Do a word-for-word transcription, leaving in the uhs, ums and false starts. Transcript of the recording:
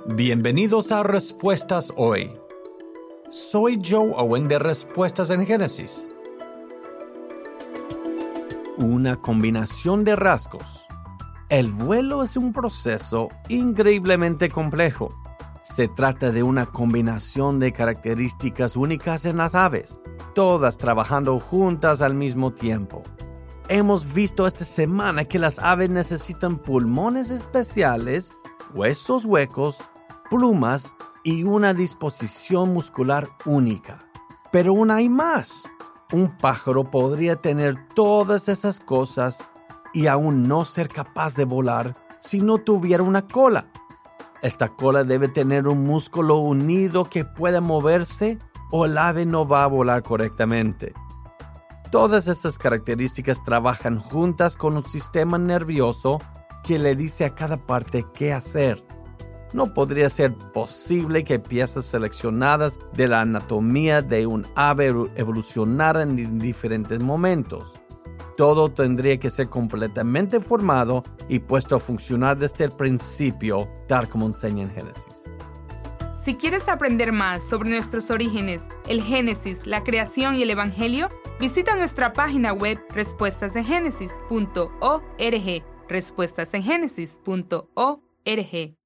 Bienvenidos a Respuestas Hoy. Soy Joe Owen de Respuestas en Génesis. Una combinación de rasgos. El vuelo es un proceso increíblemente complejo. Se trata de una combinación de características únicas en las aves, todas trabajando juntas al mismo tiempo. Hemos visto esta semana que las aves necesitan pulmones especiales, huesos huecos, plumas y una disposición muscular única. Pero aún hay más. Un pájaro podría tener todas esas cosas y aún no ser capaz de volar si no tuviera una cola. Esta cola debe tener un músculo unido que pueda moverse o el ave no va a volar correctamente. Todas estas características trabajan juntas con un sistema nervioso que le dice a cada parte qué hacer. No podría ser posible que piezas seleccionadas de la anatomía de un ave evolucionaran en diferentes momentos. Todo tendría que ser completamente formado y puesto a funcionar desde el principio, tal como enseña en Génesis. Si quieres aprender más sobre nuestros orígenes, el Génesis, la creación y el Evangelio, visita nuestra página web respuestas en génesis punto org, respuestas en génesis punto org.